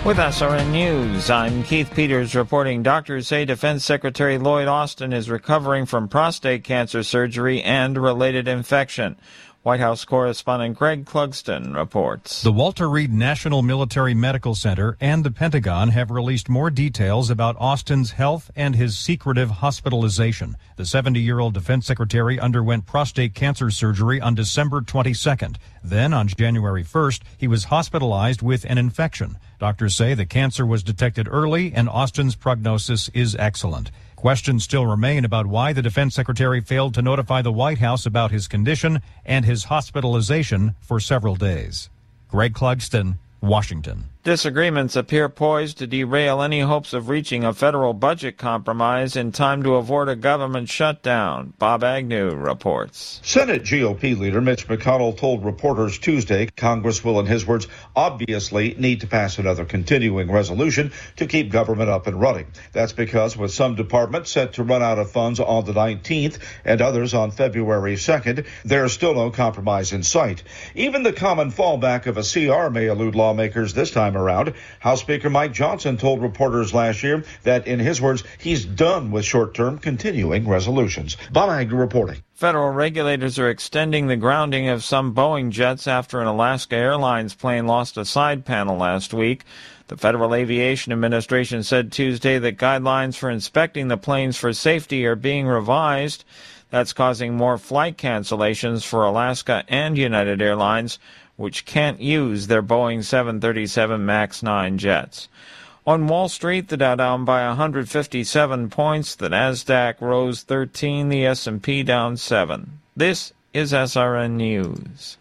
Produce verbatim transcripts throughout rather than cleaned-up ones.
With S R N News, I'm Keith Peters reporting doctors say Defense Secretary Lloyd Austin is recovering from prostate cancer surgery and related infection. White House correspondent Greg Clugston reports. The Walter Reed National Military Medical Center and the Pentagon have released more details about Austin's health and his secretive hospitalization. The seventy-year-old defense secretary underwent prostate cancer surgery on December twenty-second. Then, on January first, he was hospitalized with an infection. Doctors say the cancer was detected early and Austin's prognosis is excellent. Questions still remain about why the defense secretary failed to notify the White House about his condition and his hospitalization for several days. Greg Clugston, Washington. Disagreements appear poised to derail any hopes of reaching a federal budget compromise in time to avoid a government shutdown. Bob Agnew reports. Senate G O P leader Mitch McConnell told reporters Tuesday Congress will, in his words, obviously need to pass another continuing resolution to keep government up and running. That's because with some departments set to run out of funds on the nineteenth and others on February second, there's still no compromise in sight. Even the common fallback of a C R may elude lawmakers this time around. House Speaker Mike Johnson told reporters last year that, in his words, he's done with short-term continuing resolutions. Bob Agnew reporting. Federal regulators are extending the grounding of some Boeing jets after an Alaska Airlines plane lost a side panel last week. The Federal Aviation Administration said Tuesday that guidelines for inspecting the planes for safety are being revised. That's causing more flight cancellations for Alaska and United Airlines, which can't use their Boeing seven thirty-seven MAX nine jets. On Wall Street, the Dow down by one hundred fifty-seven points, the Nasdaq rose thirteen, the S and P down seven. This is S R N News.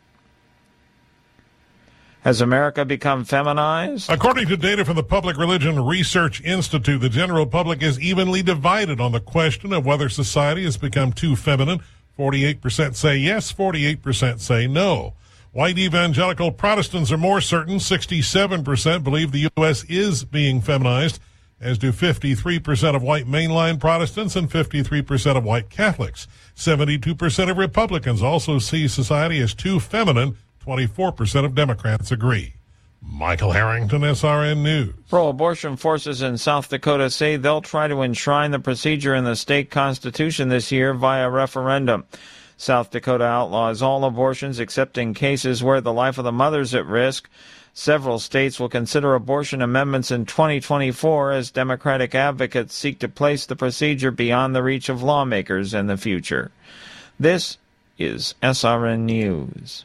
Has America become feminized? According to data from the Public Religion Research Institute, the general public is evenly divided on the question of whether society has become too feminine. forty-eight percent say yes, forty-eight percent say no. White evangelical Protestants are more certain. sixty-seven percent believe the U S is being feminized, as do fifty-three percent of white mainline Protestants and fifty-three percent of white Catholics. seventy-two percent of Republicans also see society as too feminine. twenty-four percent of Democrats agree. Michael Harrington, S R N News. Pro-abortion forces in South Dakota say they'll try to enshrine the procedure in the state constitution this year via referendum. South Dakota outlaws all abortions except in cases where the life of the mother is at risk. Several states will consider abortion amendments in twenty twenty-four as Democratic advocates seek to place the procedure beyond the reach of lawmakers in the future. This is S R N News.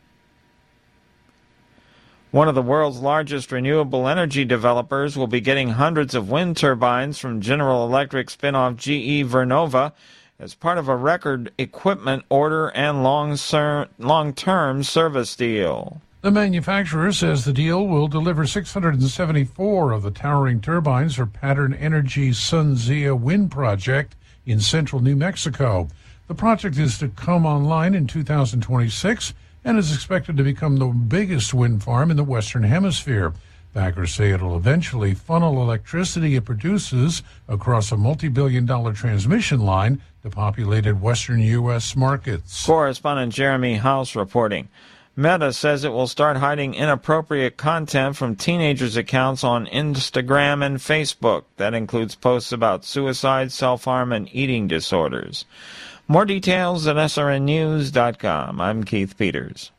One of the world's largest renewable energy developers will be getting hundreds of wind turbines from General Electric spin-off G E Vernova as part of a record equipment order and long-term service deal. The manufacturer says the deal will deliver six hundred seventy-four of the towering turbines for Pattern Energy's SunZia wind project in central New Mexico. The project is to come online in two thousand twenty-six and is expected to become the biggest wind farm in the Western Hemisphere. Backers say it'll eventually funnel electricity it produces across a multi-billion dollar transmission line to populated Western U S markets. Correspondent Jeremy House reporting. Meta says it will start hiding inappropriate content from teenagers' accounts on Instagram and Facebook. That includes posts about suicide, self-harm, and eating disorders. More details at S R N news dot com. I'm Keith Peters.